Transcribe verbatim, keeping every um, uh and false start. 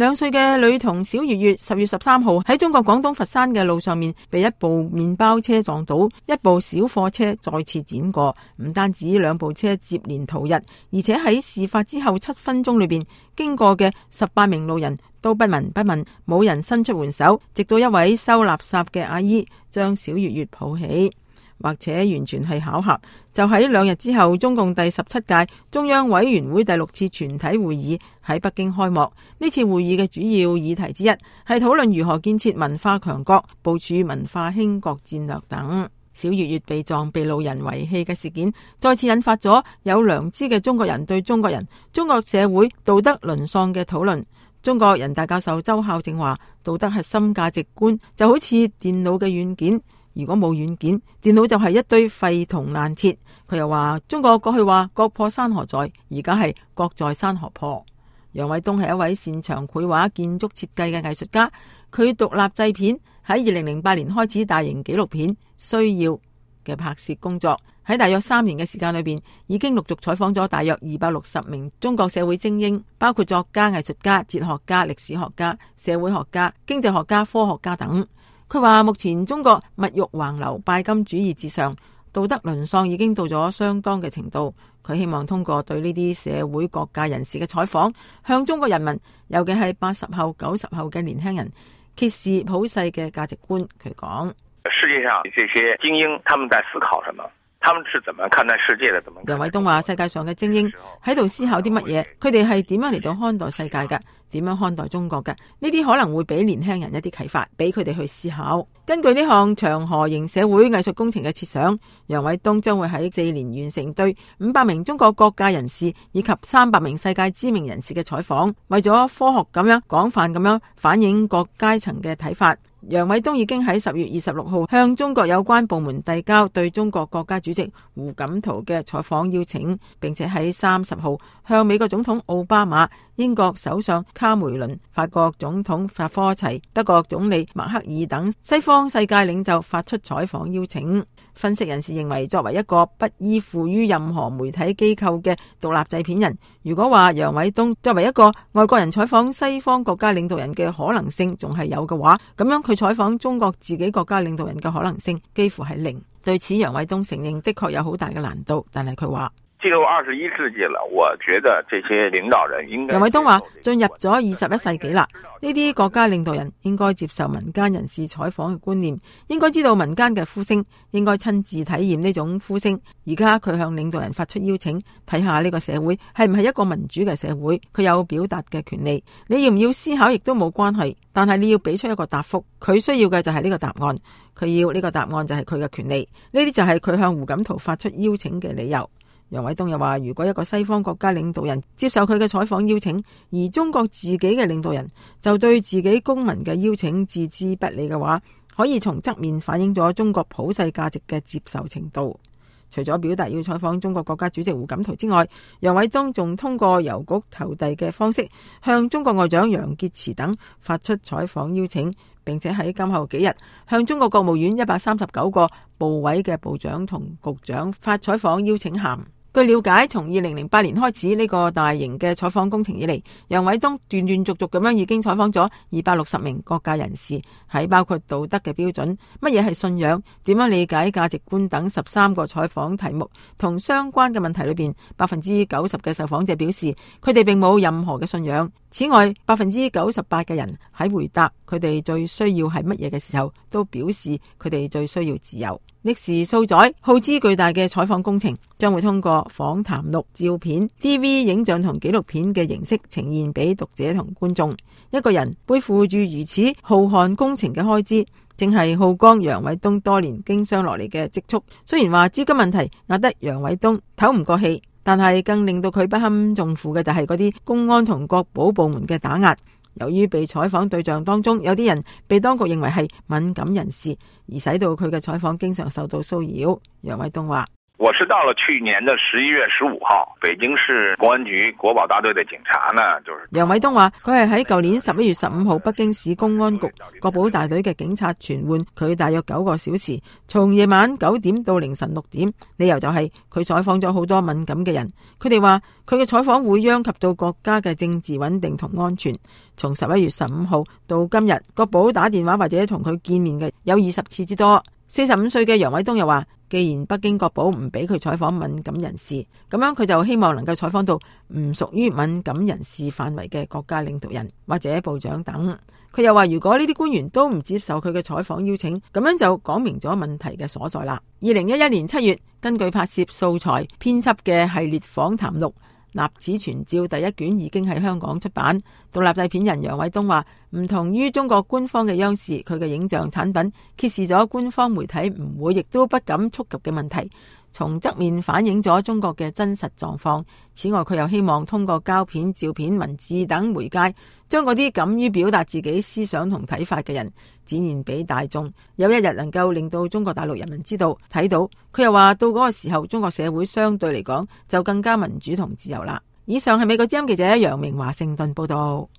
兩歲嘅女童小月月十月十三號喺中國廣東佛山嘅路上面被一部麵包車撞倒，一部小貨車再次碾過，唔單止兩部車接連逃逸，而且喺事發之後七分鐘裏邊經過嘅十八名路人都不聞不問，冇人伸出援手，直到一位收垃圾嘅阿姨將小月月抱起。或者完全係巧合，就喺兩日之後，中共第十七屆中央委員會第六次全體會議喺北京開幕。呢次會議嘅主要議題之一係討論如何建設文化強國、部署文化興國戰略等。小月月被撞被路人遺棄嘅事件，再次引發咗有良知嘅中國人對中國人、中國社會道德淪喪嘅討論。中國人大教授周孝正話：道德核心價值觀就好似電腦嘅軟件。如果冇軟件，電腦就係一堆廢銅爛鐵。佢又話中國過去話國破山河在，而家係國在山河破。楊偉東係一位擅長繪畫、建築設計嘅藝術家，佢獨立製片，喺二零零八年開始大型紀錄片《需要》嘅拍攝工作。喺大約三年嘅時間裏邊，已經陸續採訪咗大約二百六十名中國社會精英，包括作家、藝術家、哲學家、歷史學家、社會學家、經濟學家、科學家等。佢話目前中國物欲橫流、拜金主義至上，道德淪喪已經到咗相當嘅程度。佢希望通過對呢啲社會各界人士嘅採訪，向中國人民，尤其係八十後、九十後嘅年輕人揭示普世嘅價值觀。佢講： 世界上這些精英，他們在思考什麼？他們是怎麼看待世界的？怎麼？ 楊偉東話：世界上嘅精英喺度思考啲乜嘢？佢哋係點樣嚟到看待世界嘅？點樣看待中國嘅？呢啲可能會俾年輕人一啲啟發，俾佢哋去思考。根據呢項長河型社會藝術工程嘅設想，楊偉東將會喺四年完成對五百名中國各界人士以及三百名世界知名人士嘅採訪，為咗科學咁樣廣泛咁樣反映各階層嘅睇法。楊偉東已經喺十月二十六號向中國有關部門遞交對中國國家主席胡錦濤嘅採訪邀請，並且喺三十號向美國總統奧巴馬、英國首相卡梅倫、法國總統薩科齊、德國總理默克爾等西方世界領袖發出採訪邀請。分析人士認為，作為一個不依附於任何媒體機構嘅獨立製片人，如果話楊偉東作為一個外國人採訪西方國家領導人嘅可能性仲係有嘅話，咁樣佢採訪中國自己國家領導人嘅可能性幾乎係零。對此，楊偉東承認的確有好大嘅難度，但係佢話： 進入二十一世紀了，我覺得這些領導人應該。 楊偉東話：進入咗二十一世紀啦，呢啲國家領導人應該接受民間人士採訪嘅觀念，應該知道民間嘅呼聲，應該親自體驗呢種呼聲。而家佢向領導人發出邀請，睇下呢個社會係唔係一個民主嘅社會，佢有表達嘅權利。你要唔要思考亦都冇關係，但係你要俾出一個答覆。佢需要嘅就係呢個答案，佢要呢個答案就係佢嘅權利。呢啲就係佢向胡錦濤發出邀請嘅理由。楊偉東又話：如果一個西方國家領導人接受佢嘅採訪邀請，而中國自己嘅領導人就對自己公民嘅邀請置之不理嘅話，可以從側面反映咗中國普世價值嘅接受程度。除咗表達要採訪中國國家主席胡錦濤之外，楊偉東仲通過郵局投遞嘅方式向中國外長楊潔篪等發出採訪邀請，並且喺今後幾日向中國國務院一百三十九個部委嘅部長同局長發採訪邀請函。據了解，從二零零八年開始呢個大型嘅採訪工程以嚟，楊偉東斷斷續續咁樣已經採訪咗二百六十名各界人士，喺包括道德嘅標準、乜嘢係信仰、點樣理解價值觀等十三個採訪題目同相關嘅問題裏邊，百分之九十嘅受訪者表示佢哋並冇任何嘅信仰。此外，百分之九十八嘅人喺回答佢哋最需要係乜嘢嘅時候，都表示佢哋最需要自由。歷時數載、耗資巨大嘅採訪工程，將會通過訪談錄、照片、D V 影像同紀錄片嘅形式呈現俾讀者同觀眾。一個人背負住如此浩瀚工程嘅開支，正係耗光楊偉東多年經商落嚟嘅積蓄。雖然話資金問題壓得楊偉東唞唔過氣，但係更令到佢不堪重負嘅就係嗰啲公安同國保部門嘅打壓。由於被採訪對象當中有啲人被當局認為係敏感人士，而使到佢嘅採訪經常受到騷擾。楊偉東話： 我是到了去年的十一月十五號，北京市公安局國保大隊的警察呢，就是楊偉東話佢係喺舊年十一月十五號北京市公安局國保大隊嘅警察傳喚佢大約九個小時，從夜晚九點到凌晨六點，理由就係佢採訪咗好多敏感嘅人，佢哋話佢嘅採訪會殃及到國家嘅政治穩定同安全。從十一月十五號到今日，國保打電話或者同佢見面嘅有二十次之多。四十五歲嘅楊偉東又話，既然北京國保唔俾佢採訪敏感人士，咁樣佢就希望能夠採訪到唔屬於敏感人士範圍嘅國家領導人或者部長等。佢又話，如果呢啲官員都唔接受佢嘅採訪邀請，咁樣就講明咗問題嘅所在啦。二零一一年七月，根據拍攝素材編輯嘅系列訪談錄《納此傳照》第一卷已經喺香港出版。獨立製片人楊偉東話，唔同於中國官方嘅央視，佢嘅影像產品揭示咗官方媒體唔會亦都不敢觸及嘅問題，從側面反映咗中國嘅真實狀況。此外，佢又希望通過膠片、照片、文字等媒介，將嗰啲敢於表達自己思想同睇法嘅人展現俾大眾，有一日能夠令到中國大陸人民知道、睇到。佢又話，到嗰個時候，中國社會相對嚟講就更加民主同自由啦。以上係美國之音記者楊明華盛頓報道。